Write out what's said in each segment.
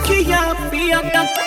सखिया पिया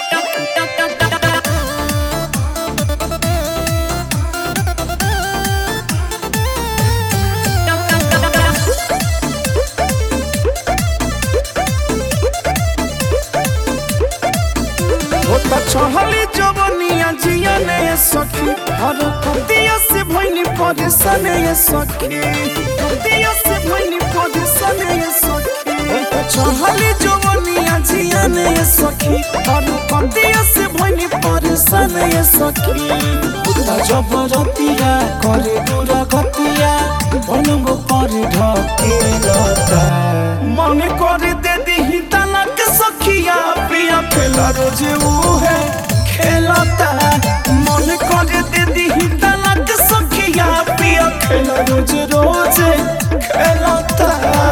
चढ़ली जवनिया जिया ने सखी हर दिया से भइनी परेशान ये सखी दिया से भइनी परेशान ये सखी चढ़ली जवनिया जिया ने सखी हर दिया से भइनी परेशान ये सखी जबरतिया करे दूरा गतिया बनगो पर ढकेलता मन करे दे दी तनक सखिया पिया खेला रोज है खेलता मन करे दे दी तनक सखिया पिया खेला रोज खेलता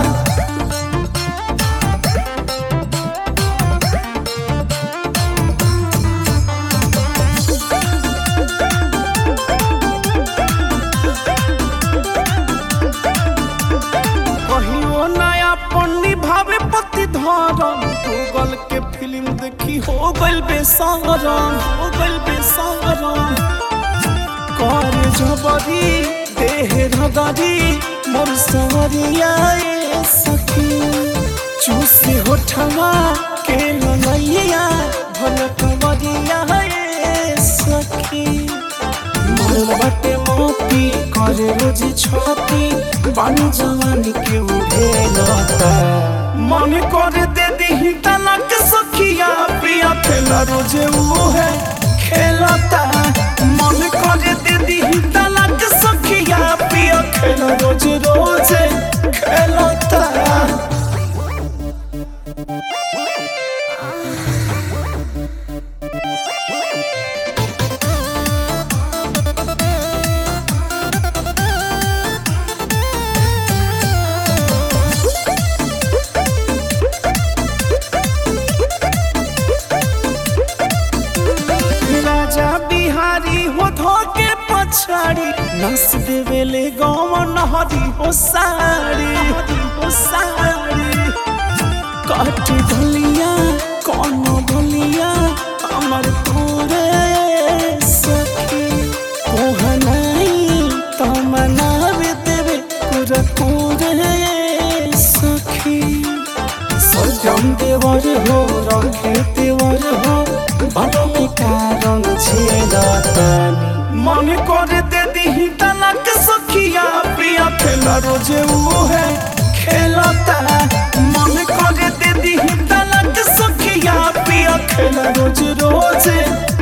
भावे पति धारम गूगल के फिल्म देखी हो गइल बेसारम कर जबरी देह रगरी मोर सवरिया सखी चूसे होठवा के ललैया भल कवरिया सखी मन बटे मोती करे रोज छाती बानी जवानी के उठेलता मन करे दे दी तनक सखिया पिया खेला रोज है खेलता मन करे दे दी तनक सखिया पिया खेला रोज खेलता बिहारी हो धोके पछाड़ी नस देवेले गाँव नहरी हो साड़ी कट धलिया कौन भलिया हमर पूरे सखी कोहनाई तो मनावे देवे पूरे सखी सजम देवर हो रखे देवर हो बालों में कारण मन करे दे दी तनक सखिया पिया खेला रोज है खेलता मन करे दे दी तनक सखिया पिया खेला रोज